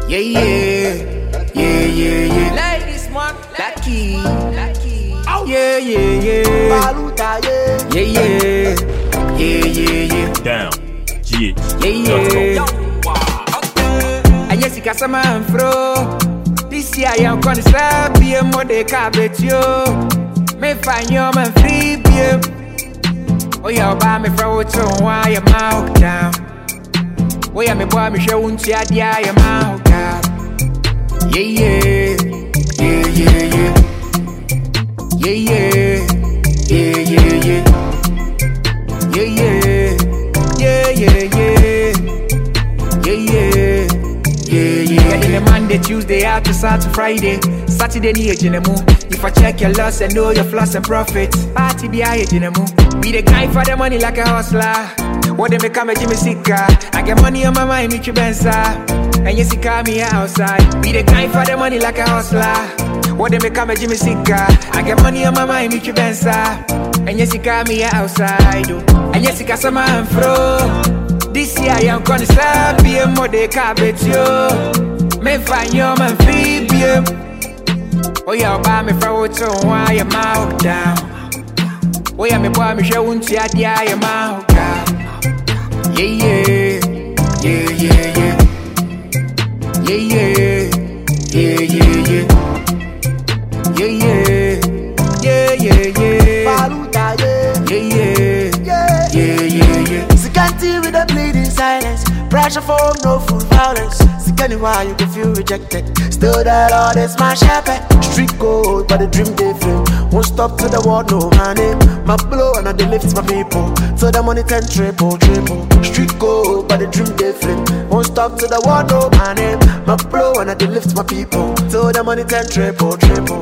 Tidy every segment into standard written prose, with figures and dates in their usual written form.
Yeah, yeah, yeah, yeah, yeah. Ladies, man, Lucky. Oh. Yeah, yeah, yeah. Baluta, yeah. Yeah, yeah, yeah, yeah, yeah. Down. GH. Yeah, yeah. Okay. I just got some man fro. This year I'm gonna stop be a more de cabet yo. Me find your man free beer. Oh yeah, buy me for what's on why your mouth down. Oh yeah, me boy me show won't ya dia your mouth down. Yeah, yeah, yeah, yeah, yeah. Yeah, yeah, yeah, yeah, yeah. Yeah, yeah, yeah, yeah, yeah. Yeah, yeah, yeah, yeah. In the Monday, Tuesday, out to Saturday, Friday, Saturday, the age in the moon. If I check your loss and know your flaws and profits, party be age in the moon. Be the guy for the money like a hustler. What they make me Jimmy Sika. I get money on my mind, me Benza. And you see, call me outside. Be the guy for the money like a hustler. What they make me Jimmy Sika. I get money on my mind, me Benza. And you see, call me outside. And you see, cause I'm a fro. This year I'm gonna stop being more de cabet yo. Me find your man free beer. Oh yeah, buy me for what's on why your mouth down. Oh yeah, me boy me show won't ya dia your mouth down. Yeah, yeah, yeah, yeah, yeah. Yeah, yeah, yeah, yeah, yeah. Yeah, yeah, yeah, yeah, yeah. Baluta, yeah. Yeah, yeah, Yeah. yeah, yeah, yeah. Sikanti with a bleeding silence. Pressure for no full violence. Sikani why you can feel rejected. Still that Lord is my shepherd. Street gold, but the dream they flame. Won't stop to the world, no honey. My blow and I they lift my people. So the money ten triple. Street gold, but the dream they flame. Won't stop to the world, no honey. My blow and I they lift my people. So the money ten triple.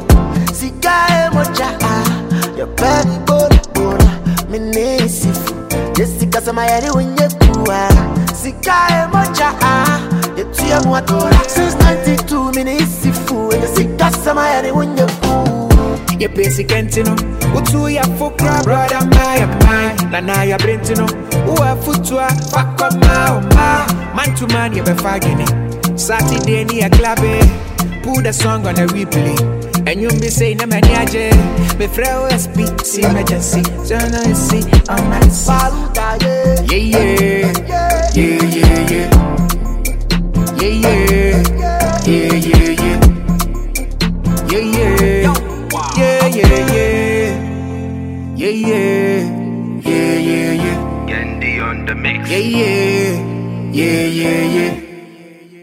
Sika mocha, your baby bona. Me need sifu. Jessica Samayani when you poor. Sika mocha, you tia muatola. Since 92 minutes sifu. And Jessica Samayani when you poor. You basic entino. Utu ya fukra brother my mind. Nana ya brentino. Uwa futwa fakwa ma. Man to man you be fagini. Saturday ni a club. Put the song on a replay. And you be saying I'm an agent. Me frau SP, see emergency. Turn on see on my side. Baluta, yeah. Yeah, yeah, yeah, yeah, yeah. Yeah, yeah, yeah, yeah, yeah. Yeah, yeah, yeah, yeah, yeah. Yeah, yeah, yeah, yeah, yeah. Yendi on the mix. Yeah, yeah, yeah, yeah, yeah.